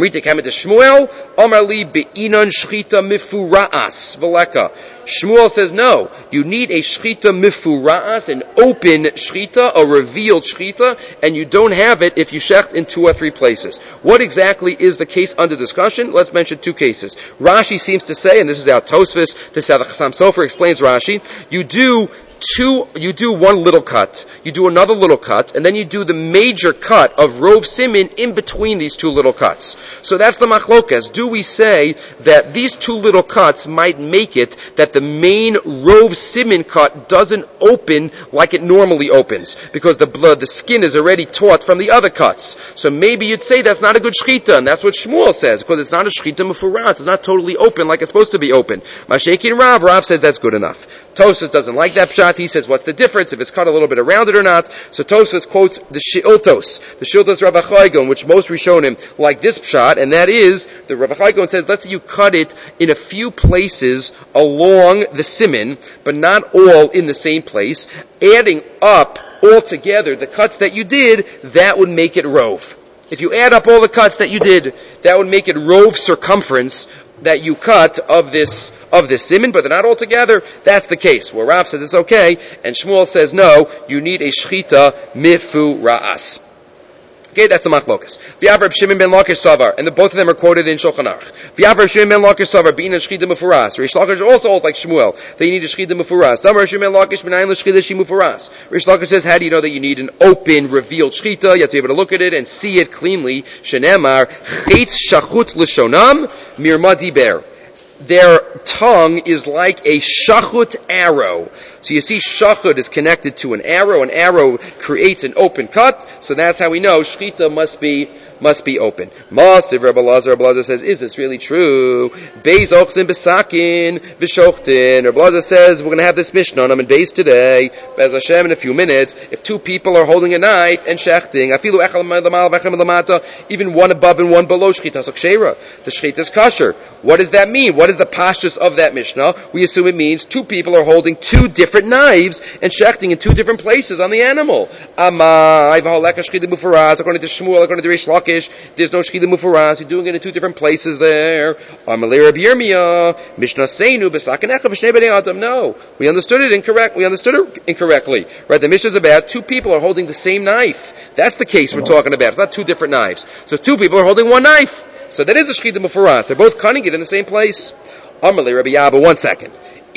Shmuel, Omar li be'inon shechita mifura'as v'leka. Shmuel says no. You need a shechita mifura'as, an open shechita, a revealed shechita, and you don't have it if you shecht in two or three places. What exactly is the case under discussion? Let's mention two cases. Rashi seems to say, and this is how Tosfos, this is how the Chassam Sofer explains Rashi, you do two, you do one little cut, you do another little cut, and then you do the major cut of Rov Simin in between these two little cuts. So that's the machlokas. Do we say that these two little cuts might make it that the main Rov Simin cut doesn't open like it normally opens, because the blood, the skin is already taut from the other cuts. So maybe you'd say that's not a good shechita, and that's what Shmuel says, because it's not a shechita mefuras, it's not totally open like it's supposed to be open. Mashekin Rav, Rav says that's good enough. Tosfos doesn't like that pshat. He says, what's the difference if it's cut a little bit around it or not? So Tosfos quotes the She'iltos, the She'iltos Rav Achai Gon, which most Rishonim like this pshat, and that is, the Rav Achai Gon says, let's say you cut it in a few places along the simin, but not all in the same place, adding up all together the cuts that you did, that would make it rov. If you add up all the cuts that you did, that would make it rov circumference that you cut of this of this simin, but they're not all together. That's the case. Where Rav says it's okay, and Shmuel says no, you need a shechita mifu ra'as. Okay, that's the machlokas. V'yav Shimon ben Lakish Savar, and the, both of them are quoted in Shulchan Aruch. V'yav Shimon ben Lakish Savar, being a shechita mefuras. Rish Lakish also holds like Shmuel, that you need a shechita mefuras. Damar Shimon ben Lakish benayin l'shechita shi mefuras. Rish Lakish says, how do you know that you need an open, revealed shechita? You have to be able to look at it and see it cleanly. Shenemar, chetz shachut l'shonam, mirma diber. Their tongue is like a shachut arrow. So you see shachut is connected to an arrow. An arrow creates an open cut. So that's how we know shechita must be must be open. Masiv Rabbi Lazar, Rabbi Lazar says, is this really true? Beis ochzin besakin v'shochtin. Rabbi Lazar says, we're going to have this Mishnah on them in Beis today, Be'ez Hashem in a few minutes. If two people are holding a knife and shechting, afilu echad l'mal v'echem l'mata, even one above and one below, shechita sokshera. The shechita is kosher. What does that mean? What is the pashtus of that Mishnah? We assume it means two people are holding two different knives and shechting in two different places on the animal. Amai v'holeka shechita mufaraz, according to Shmuel, according to Rish Lakish, there's no shechita mufaraz. You're doing it in two different places there. Amalei Rabbi Yirmiyah, Mishnah seinu b'sakin echa v'shnei b'nei adam. No, we understood it incorrect. We understood it incorrectly. Right? The Mishnah is about two people are holding the same knife. That's the case we're talking about. It's not two different knives. So two people are holding one knife. So that is a shechita mufaraz. They're both cutting it in the same place. Amalei Rabbi Yabba, one second.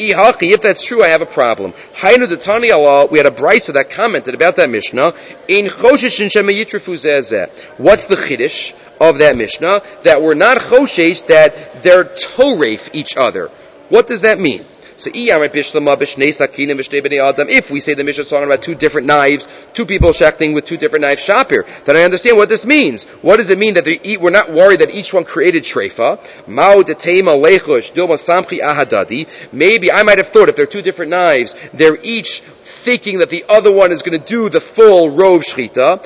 If that's true, I have a problem. Hainu Tani Allah, we had a brisa that commented about that Mishnah. In choshesh shema yitrafu zeh. What's the chiddush of that Mishnah? That we're not choshesh, that they're toref each other. What does that mean? So, if we say the Mishnah is talking about two different knives, two people shechting with two different knives shapir, then I understand what this means. What does it mean that they eat, we're not worried that each one created shreifa? Maybe I might have thought if they're two different knives, they're each thinking that the other one is going to do the full rov shchita.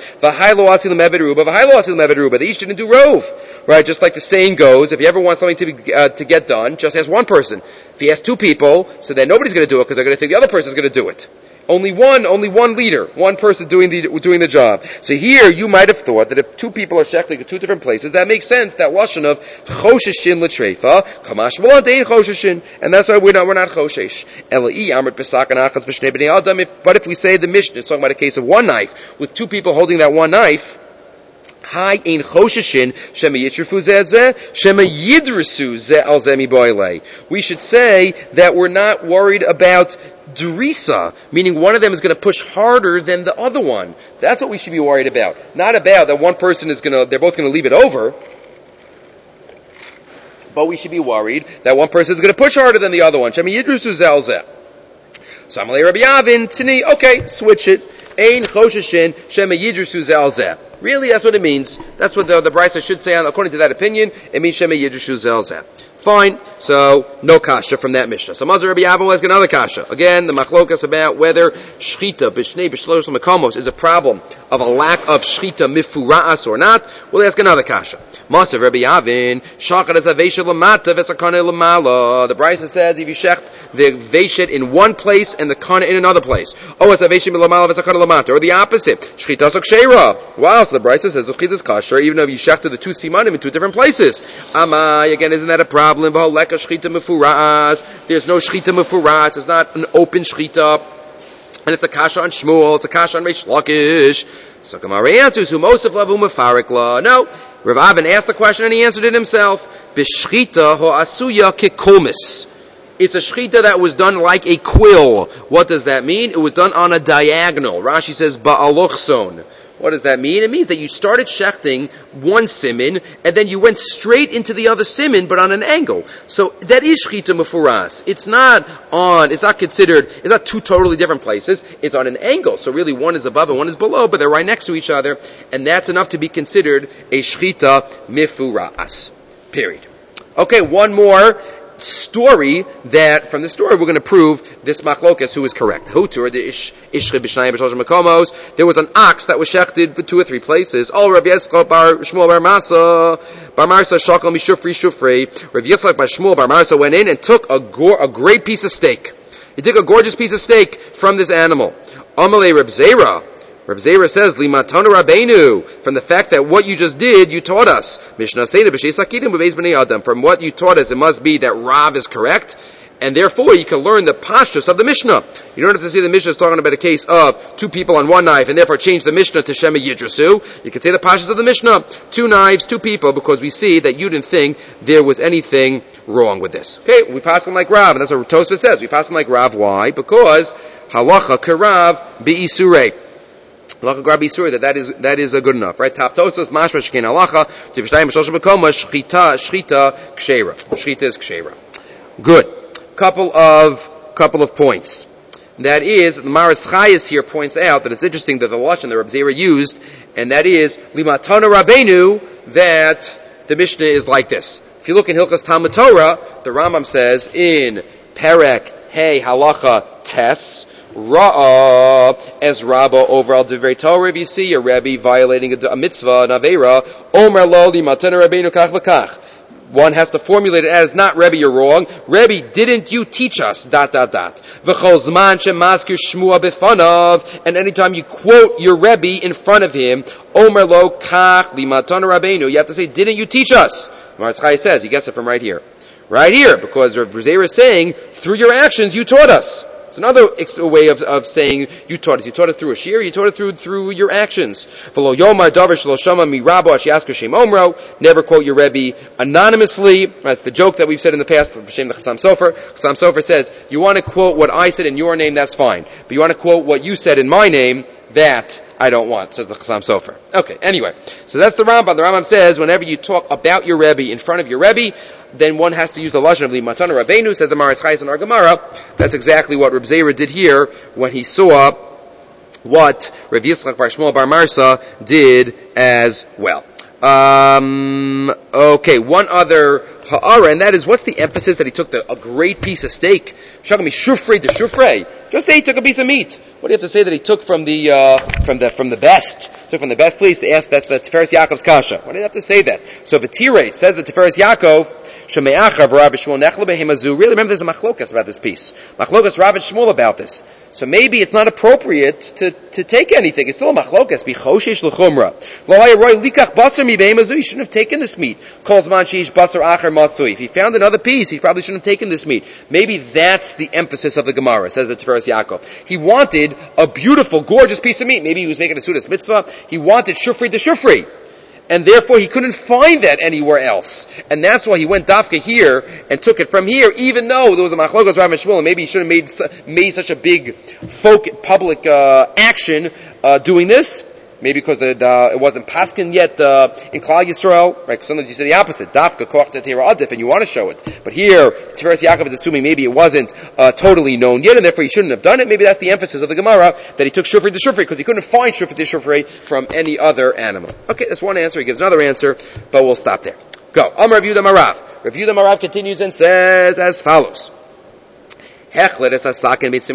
They each didn't do rov, right? Just like the saying goes, if you ever want something to be, uh, to get done, just ask one person. If he has two people, so then nobody's going to do it because they're going to think the other person is going to do it. Only one, only one leader, one person doing the doing the job. So here, you might have thought that if two people are shechting in two different places, that makes sense. That lashon of chosheshin l'treifa, kamash maladein chosheshin, and that's why we're not we're not choshesh. Elai amrit besakan achas v'shnei b'nei adam. But if we say the Mishnah is talking about a case of one knife with two people holding that one knife, Hai ein chosheshin shema yitrafu zeh zeh shema yidrusu zeh al zeh miboilei. We should say that we're not worried about drisa, meaning one of them is going to push harder than the other one. That's what we should be worried about. Not about that one person is going to, they're both going to leave it over. But we should be worried that one person is going to push harder than the other one. Shema yidrusu zeh al zeh. So Amalei Rabbi Avin, Tini, okay, switch it. Ein choshishin shema yidrusu zel zeh. Really, that's what it means. That's what the, the Brisa should say, according to that opinion. It means shema yidrusu zel zeh. Fine. So, no kasha from that Mishnah. So, Mazar Rabbi Avin was another kasha. Again, the machlokas about whether shchita b'shnei b'shlosh makomos is a problem of a lack of shchita mifura'as or not. We'll ask another kasha. Mazar Rabbi Avin, shachat es avesha lamata v'sakana lamala. The Brisa says if you shecht the veshet in one place and the kana in another place. Oh, it's avesha milamala v'sakana lamata. Or the opposite. Shchita sakshera. Wow, so the Brisa says the shchita is kasher even though you shechted the two simanim in two different places. Amai, again, isn't that a problem? There's no shchita mefuras. It's not an open shchita, and it's a kasha on Shmuel. It's a kasha on Reish Lakish. So Gemara answers, "Who most of lavu mefarik la." No, Rav Avin asked the question and he answered it himself. B'shchita ho asuya kekomis. It's a shchita that was done like a quill. What does that mean? It was done on a diagonal. Rashi says ba'alochson. What does that mean? It means that you started shechting one simin, and then you went straight into the other simin, but on an angle. So that is shchita mefuras. It's not on, it's not considered, it's not two totally different places. It's on an angle. So really one is above and one is below, but they're right next to each other, and that's enough to be considered a shchita mefuras. Period. Okay, one more story that, from the story, we're going to prove this machlokas who is correct. Hutur, the ish, ishche b'shnayim b'shlosh makomos, there was an ox that was shechted for two or three places. Oh, Rabbi Yitzchak bar Shmuel bar Masa, bar Marsa shakal mishufri shufri. Rabbi Yitzchak bar Shmuel bar Marsa went in and took a, go- a great piece of steak. He took a gorgeous piece of steak from this animal. Amalei Reb Zera, Reb Zera says, Limatanu Rabbeinu, from the fact that what you just did, you taught us. Mishnah Seder b'shei sakidim b'beis b'nei Adam. From what you taught us, it must be that Rav is correct, and therefore you can learn the pashtus of the Mishnah. You don't have to see the Mishnah is talking about a case of two people on one knife, and therefore change the Mishnah to Shema Yidrasu. You can say the pashtus of the Mishnah, two knives, two people, because we see that you didn't think there was anything wrong with this. Okay, we pass them like Rav, and that's what Tosfos says. We pass them like Rav. Why? Because halacha karav bi'isurei. Halacha Rabbi Yisur, that that is that is uh, good enough, right? Tap Tosos mashma shkein halacha to b'shnayim b'shlosh b'koma shchita shchita kshera. Shchita is kshera. Good. Couple of couple of points. That is, the Maris Chayes here points out that it's interesting that the lashon that Reb Zera used, and that is limatana Rabbeinu, that the Mishnah is like this. If you look in Hilchas Talmud Torah, the Rambam says in Perek Hey Halacha Tes. Ra'ah as Rabba over al divrei Torah. If you see a Rebbe violating a, a mitzvah, an avera, Omer lo li matana Rabbeinu kach v'kach. One has to formulate it as not Rebbe, you're wrong. Rebbe, didn't you teach us? Dot dot dot. V'chol zman shemaskir shmua b'fanav. And anytime you quote your Rebbe in front of him, Omer lo kach li matana Rabbeinu. You have to say, didn't you teach us? Maratz Chai says he gets it from right here, right here, because Rav Zera is saying through your actions you taught us. It's another way of, of saying you taught us. You taught us through a shir. You taught us through through your actions. Never quote your Rebbe anonymously. That's the joke that we've said in the past. B'shem the Chassam Sofer. Chassam Sofer says, you want to quote what I said in your name, that's fine. But you want to quote what you said in my name, that I don't want, says the Chassam Sofer. Okay, anyway. So that's the Rambam. The Rambam says, whenever you talk about your Rebbe in front of your Rebbe, then one has to use the lashon of the Matana Rabbeinu, says the Maris Chayes in our Gemara. That's exactly what Reb Zera did here when he saw what Rav Yitzchak bar Shmuel bar Marsa did as well. Um, okay, one other ha'ara, and that is, what's the emphasis that he took the, a great piece of steak? Shagami shufrei to shufrei. Just say he took a piece of meat. What do you have to say that he took from the uh, from the from the best? Took from the best place to ask. That's the Tiferes Yaakov's kasha. Why do you have to say that? So V'tirei says the Tiferes Yaakov. Really, remember there's a machlokas about this piece. Machlokas Rav and Shmuel about this. So maybe it's not appropriate to, to take anything. It's still a machlokas. Bichoshesh l'chumra. He shouldn't have taken this meat. If he found another piece, he probably shouldn't have taken this meat. Maybe that's the emphasis of the Gemara, says the Tiferes Yaakov. He wanted a beautiful, gorgeous piece of meat. Maybe he was making a sudas mitzvah. He wanted shufri to shufri. And therefore he couldn't find that anywhere else. And that's why he went dafka here and took it from here, even though there was a machlokas Rav and Shmuel, and maybe he should have made made such a big folk, public uh, action uh, doing this. Maybe because the, the, it wasn't paskin yet uh, in Klal Yisrael, right? Because sometimes you say the opposite, dafka koch tetira adif, and you want to show it. But here, Tiferes Yaakov is assuming maybe it wasn't uh, totally known yet, and therefore he shouldn't have done it. Maybe that's the emphasis of the Gemara, that he took shufri to shufri, because he couldn't find shufri to shufri from any other animal. Okay, that's one answer. He gives another answer, but we'll stop there. Go. Amar Rav Yehuda Marav. Rav Yehuda Marav continues and says as follows. Getting back to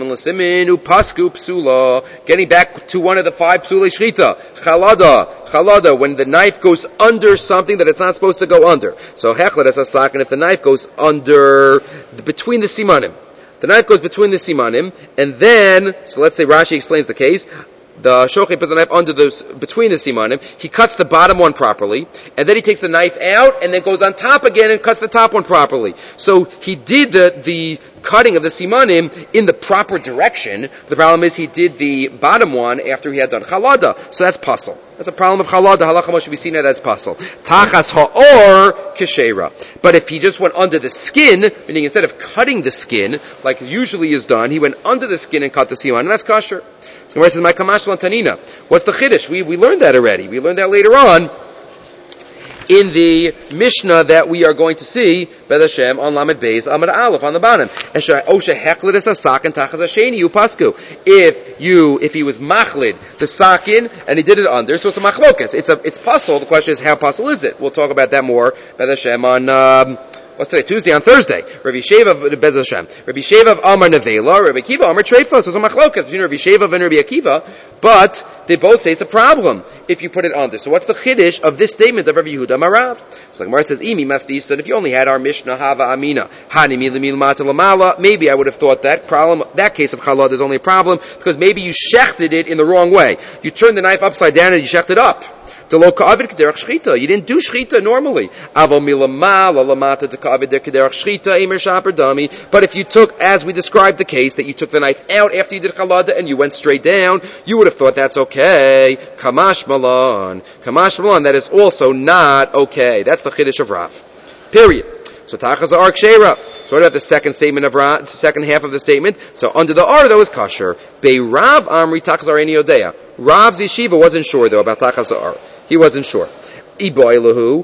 one of the five psulei shchita, chalada, chalada, when the knife goes under something that it's not supposed to go under. So hechlet es hasaken, if the knife goes under, between the simanim. The knife goes between the simanim, and then, so let's say Rashi explains the case, the shocheh puts the knife under the, between the simanim, he cuts the bottom one properly, and then he takes the knife out, and then goes on top again and cuts the top one properly. So he did the, the cutting of the simanim in the proper direction. The problem is he did the bottom one after he had done chalada. So that's puzzle. That's a problem of chalada. Halacha Moshe we see now that's puzzle. Tachas ha'or keshera. But if he just went under the skin, meaning instead of cutting the skin, like usually is done, he went under the skin and cut the simanim, and that's kosher. So where it says, my kamash lantanina. What's the chiddush? We, we learned that already. We learned that later on in the Mishnah that we are going to see, B'ez Hashem, on Lamed Beis, Amud Aleph, on the bottom. If you, if he was machlid, the sakin, and he did it under, so it's a machlokas. It's a, it's puzzle. The question is, how puzzle is it? We'll talk about that more, B'ez Hashem, on, um, what's today? Tuesday, on Thursday. Rabbi Sheva of B'ez Hashem. Rabbi Sheva of Amar Nevela, Rabbi Akiva Amar Treifa. So it's a machlokas between Rabbi Sheva and Rabbi Akiva, but they both say it's a problem if you put it under. So what's the chiddush of this statement of Rabbi Yehuda Marav? So the Gemara says, Imi masdisa, if you only had our Mishnah Hava Amina, Hanimi l'milmata l'mala, maybe I would have thought that problem, that case of chalad is only a problem because maybe you shechted it in the wrong way. You turned the knife upside down and you shechted it up. You didn't do shchita normally. But if you took, as we described the case, that you took the knife out after you did chalada and you went straight down, you would have thought that's okay. Kamash malan. Kamash malan, that is also not okay. That's the chiddush of Rav. Period. So tachas ark sheira. So what about the second statement of Rav, the second half of the statement? So under the ar, that was kasher. Bei Rav amri tachas ar eni yodea. Rav's yeshiva wasn't sure though about tachas ar. He wasn't sure. According to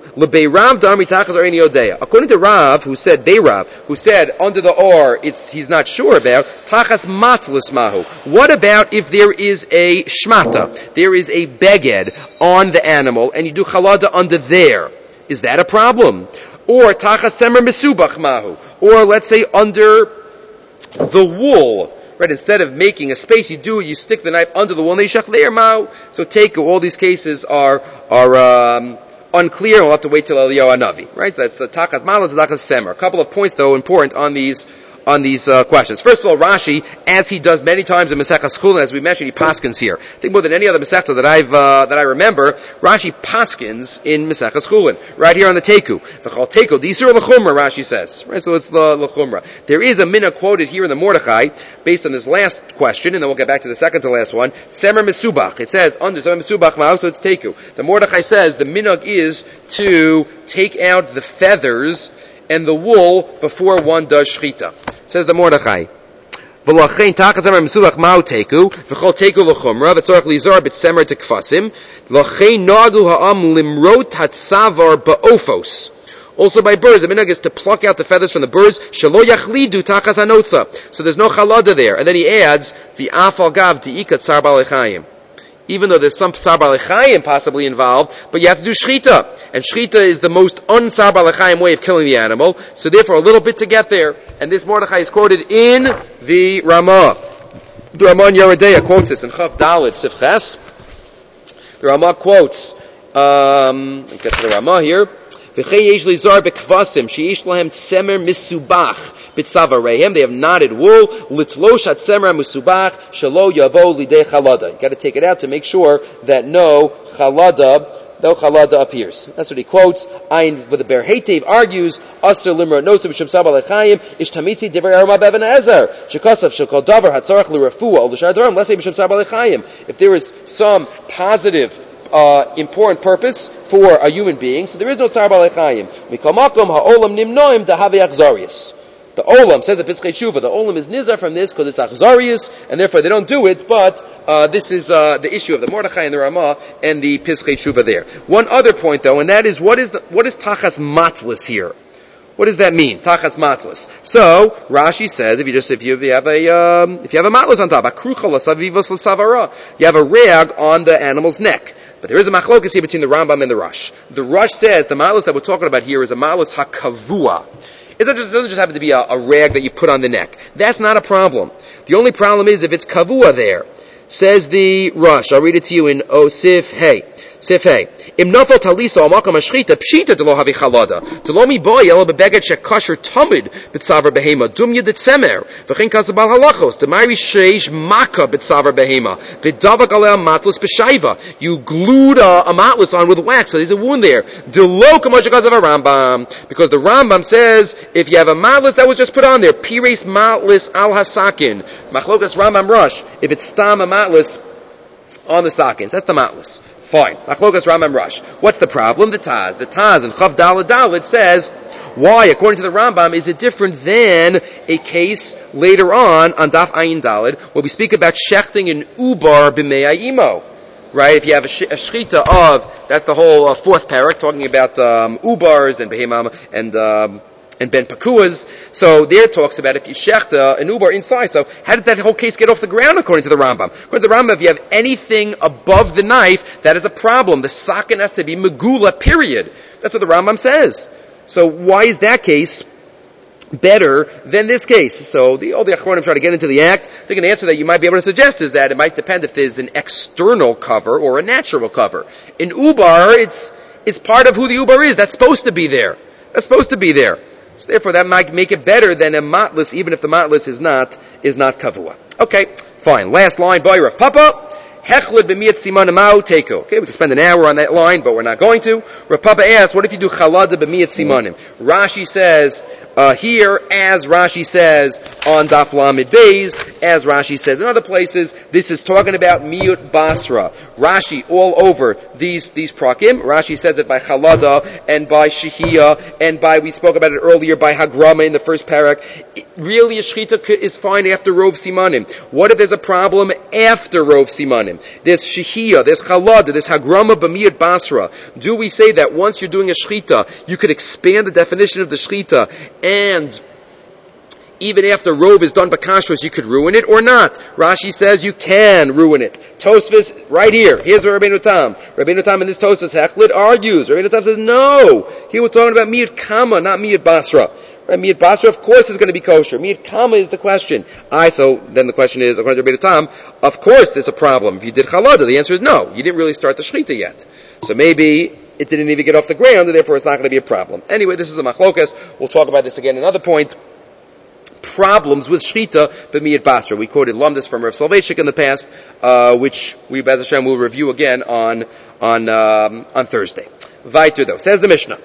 Rav, who said Beirav, who said under the or, it's he's not sure about tachas matlis mahu. What about if there is a shmata, there is a beged on the animal, and you do chalada under there? Is that a problem? Or tachas semer mesubach mahu, or let's say under the wool. Right, instead of making a space, you do, you stick the knife under the wall, and you shech there, mao. So take, all these cases are, are, um, unclear, and we'll have to wait till Eliyahu Hanavi. Right, so that's the takas malas and takas semer. A couple of points, though, important on these, on these, uh, questions. First of all, Rashi, as he does many times in Masechas Chulin, as we mentioned, he paskins here. I think more than any other Masechta that I've, uh, that I remember, Rashi paskins in Masechas Chulin. Right here on the Teku. The Chol Teku, the Yisur L'chumra, Rashi says. Right, so it's the L'chumra. There is a minhag quoted here in the Mordechai, based on this last question, and then we'll get back to the second to last one. Semer Mesubach. It says, under Semer Mesubach Ma'u, so it's Teku. The Mordechai says, the minhag is to take out the feathers and the wool before one does shchita. Says the Mordechai. V'lachein tachas semer mesubach ma'u teku, v'chol teku l'chumra, v'tzorach lizar b'tsemer tekfasim, v'lachein nagu ha'am limrot hatsavar ba'ofos. Also by birds, the minhag is to pluck out the feathers from the birds, shelo yachlidu tachas hanotza. So there's no chalada there. And then he adds, the afal gav di'ikat sar balechayim. Even though there's some sar balechayim possibly involved, but you have to do shchita. And shchita is the most un-sar balechayim way of killing the animal. So therefore a little bit to get there. And this Mordechai is quoted in the Ramah. The Ramah in Yeridea quotes this in Chav Dalet Sifches. The Ramah quotes, um, let me get to the Ramah here. V'chei yesh lizar bekvasim, sheyesh lahem tsemer misubach b'tzavarehem. They have knotted wool. Litzlosh at tsemer misubach shelo yavo lidei chalada. You got to take it out to make sure that no chalada, no chalada appears. That's what he quotes. Ayin, but the Ber Heitev argues, Aser limra nosu b'shem sabal echayim ish tamitzi divrei Rama be'Even Ezer shekasav shekol davar hatzarach l'rafua ol l'shar daram let's say b'shem sabal echayim. If there is some positive Uh, important purpose for a human being, so there is no tsar balechayim. Mikol makom ha'olam nimnoim dahavi achzarius. The Olam says the Pischei Tshuva. The Olam is nizar from this because it's achzarius, and therefore they don't do it. But uh, this is uh, the issue of the Mordechai and the Ramah and the Pischei Tshuva there. One other point, though, and that is what is the, what is tachas matlas here? What does that mean? Tachas matlas. So Rashi says, if you just if you, if you have a um, if you have a matlas on top, akrucha l'savivos l'savara, you have a rag on the animal's neck. But there is a machlokas here between the Rambam and the Rush. The Rush says the matlas that we're talking about here is a matlas hakavua. It doesn't, just, it doesn't just happen to be a, a rag that you put on the neck. That's not a problem. The only problem is if it's kavua there. Says the Rush. I'll read it to you in Osif Hey. Sif Hey. Im nafal talisa al makam ashchita pshita delo havi chalada. Delo mi boy elo bebeged shekasher tamid b'tzavar behema dumya detzemer v'chein kazabal halachos demayri sheish maka b'tzavar behema v'davak alei matlas b'shaiva. You glued a, a matlas on with wax, so there's a wound there. Delo kamashakaz of a Rambam, because the Rambam says if you have a matlas that was just put on there, pires matlas al hasakin. Machlokas Rambam Rush. If it's stam a matlas on the sakins, that's the matlas. Fine. Machlokas Rambam Rush. What's the problem? The Taz. The Taz in Chav Daled Daled says, why, according to the Rambam, is it different than a case later on, on Daf Ayin Daled, where we speak about shechting in Ubar b'mei imo. Right? If you have a, sh- a shchita of, that's the whole uh, fourth parak, talking about um, Ubars and behemam and um, and ben pakuas. So there it talks about if you shechta an ubar inside. So how did that whole case get off the ground according to the Rambam? According to the Rambam, if you have anything above the knife, that is a problem. The sakin has to be megula, period. That's what the Rambam says. So why is that case better than this case? So the, all the Achronim try to get into the act. I think an answer that you might be able to suggest is that it might depend if there's an external cover or a natural cover. In ubar, it's it's part of who the ubar is. That's supposed to be there. That's supposed to be there. So therefore, that might make it better than a matlas, even if the matlas is not is not kavua. Okay, fine. Last line, boy, Rav Papa. Hechlid b'miyat simanim ma'u teko. Okay, we can spend an hour on that line, but we're not going to. Rav Papa asks, what if you do chalada b'miyat simanim? Rashi says uh, here, as Rashi says on Daf Lamed Beis, as Rashi says in other places, this is talking about miyut basra. Rashi all over these these prakim. Rashi says it by chalada and by shehiyah and by, we spoke about it earlier, by hagrama in the first parak. It, really, a shechita is fine after rov simanim. What if there's a problem after rov simanim? There's shehiyah, there's chalada, there's hagrama b'miyut basra. Do we say that once you're doing a shechita, you could expand the definition of the shechita, and even after rov is done b'kashros, you could ruin it or not? Rashi says you can ruin it. Tosfos, right here. Here's what Rabbeinu Tam. Rabbeinu Tam in this Tosfos Hechlid argues. Rabbeinu Tam says, no. Here we're talking about miyut kama, not miyut basra. Right? Miyut basra, of course, is going to be kosher. Miyut kama is the question. I, so then the question is, according to Rabbeinu Tam, of course it's a problem. If you did chalada, the answer is no. You didn't really start the shechita yet. So maybe it didn't even get off the ground, and therefore it's not going to be a problem. Anyway, this is a machlokas. We'll talk about this again another point. Problems with shechita b'miyat basra. We quoted Lumdus from Rav Soloveitchik in the past, uh, which we, B'ez Hashem, will review again on on um, on Thursday. Vaiter though, says the Mishnah.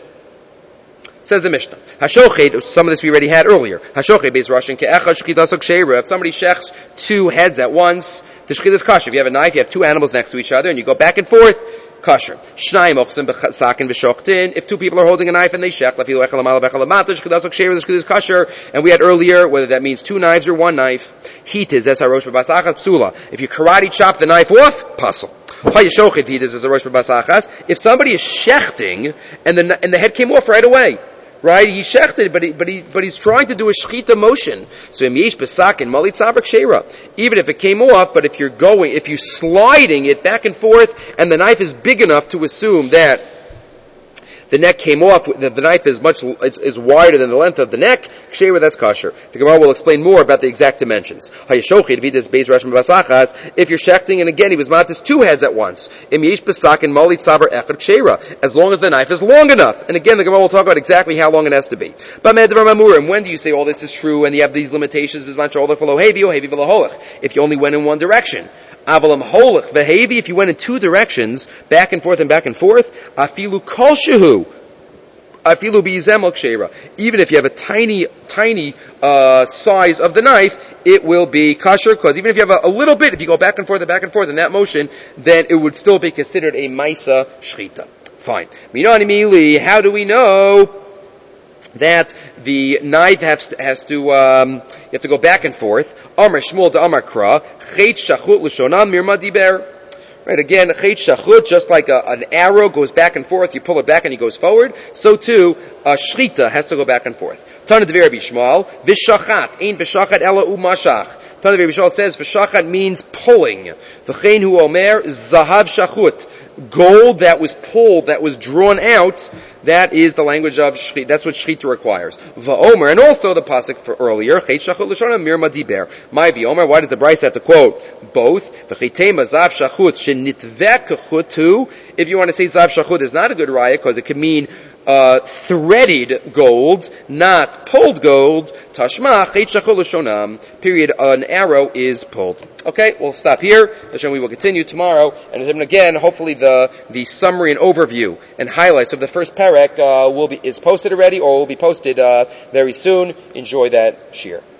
Says the Mishnah. Hashochet, some of this we already had earlier. Hashochet beis rashin ke'echad shechita sok sheira. If somebody shechs two heads at once, the shechita is kosher. If you have a knife, you have two animals next to each other, and you go back and forth, kosher. Shnayim ochsim b'sakin v'shochtin. If two people are holding a knife and they shech, lafilu echel amal b'echel amata, shechita sok sheira, the shechita is kosher. And we had earlier whether that means two knives or one knife. Heat is es harosh b'basachas psula. If you karate chop the knife off, puzzle. If somebody is shechting and the and the head came off right away, right? He shechted, but he but he but he's trying to do a shechita motion. So im yesh besakin malit tzavrak sheira. Even if it came off, but if you're going, if you're sliding it back and forth, and the knife is big enough to assume that the neck came off, the, the knife is much is, is wider than the length of the neck, ksheira, that's kosher. The Gemara will explain more about the exact dimensions. If you're shechting, and again he was matis two heads at once, as long as the knife is long enough. And again the Gemara will talk about exactly how long it has to be. But when do you say all this is true and you have these limitations? If you only went in one direction. Avalam holach vehevi, if you went in two directions, back and forth and back and forth, afilu kol shehu, afilu b'yizem al ksheira. Even if you have a tiny, tiny uh, size of the knife, it will be kosher, because even if you have a, a little bit, if you go back and forth and back and forth in that motion, then it would still be considered a maisa shchita. Fine. Minani mili, how do we know that the knife has to, has to um, you have to go back and forth. Amar Shmuel to Amar Kra, Chet Shachut L'Shonam Mirma Diber. Right, again, Chet Shachut, just like a, an arrow goes back and forth, you pull it back and he goes forward, so too, a Shchita has to go back and forth. Tana Dever Bishmal, Vishachat, Ein Vishachat Ela Umashach. Tana Dever Bishmal says, Vishachat means pulling. V'chein hu omer, Zahav Shachut. Gold that was pulled, that was drawn out, that is the language of Shchita. That's what Shchita requires. Va'omer, and also the pasuk for earlier, Chet Shachut L'Shonam Mirma Diber. My V'omer, why does the Bryce have to quote both? V'chitema Zav Shachut Shenitvek Chutu. If you want to say Zav Shachut is not a good raya, because it could mean uh, threaded gold, not pulled gold. Tashma Chet Shachut L'Shonam. Period. An arrow is pulled. Okay, we'll stop here. We will continue tomorrow, and again, hopefully the the summary and overview and highlights of the first parak uh, will be is posted already, or will be posted uh, very soon. Enjoy that shir.